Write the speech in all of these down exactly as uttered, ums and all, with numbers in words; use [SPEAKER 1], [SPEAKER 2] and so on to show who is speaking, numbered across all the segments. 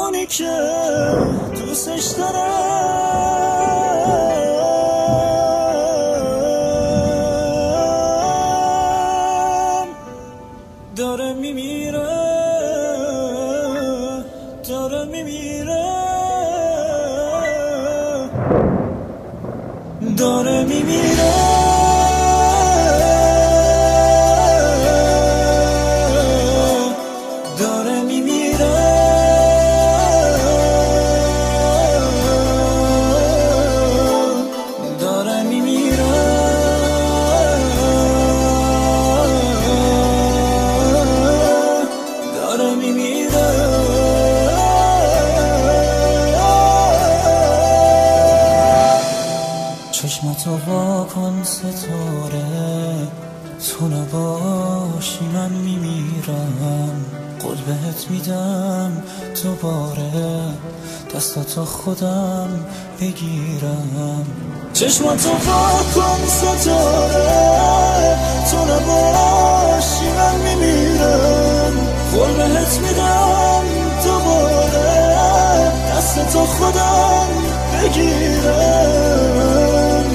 [SPEAKER 1] اونی که دوستش دارم داره میمیره داره میمیره داره میمیره داره میمیره داره میمیره داره میمیره چشمتو واکن ستاره تو نباشی من میمیرم قول بهت میدم دوباره دستاتو خودم بگیرم چشمتو واکن ستاره تو نباشی من میمیرم قول بهت میدم دوباره دستاتو خودم بگیرم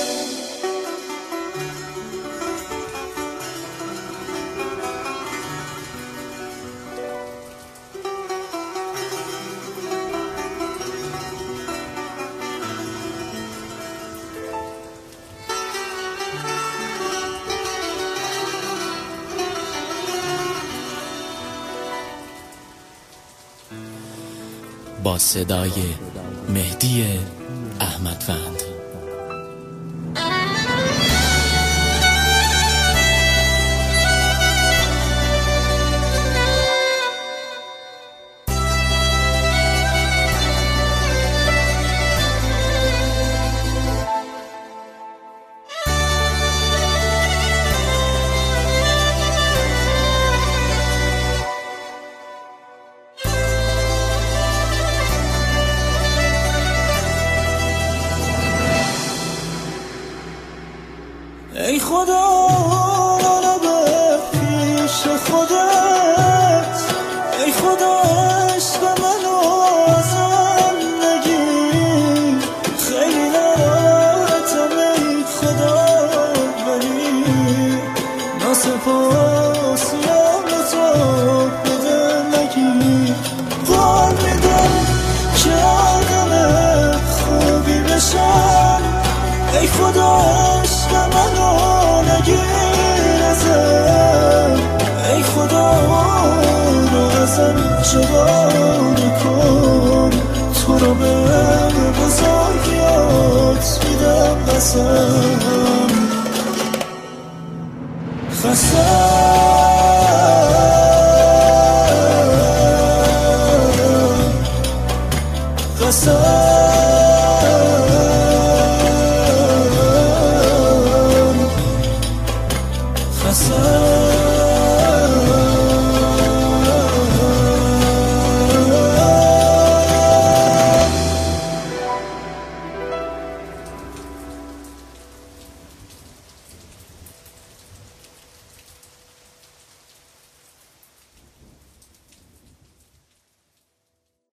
[SPEAKER 2] با صدای مهدی احمدوند.
[SPEAKER 1] ای خدا منو به پیش خودت ای خدا عشق منو ازم نگیر خیلی ناراحتم ای خدا ولی ناسپاسیم تو بده نگیر قول میدم که آدم خوبی بشم ای خدا عشق منو نگیر ازم ای خدا رو ازم جوان کن تو رو به بزرگیات میدم قسم خسته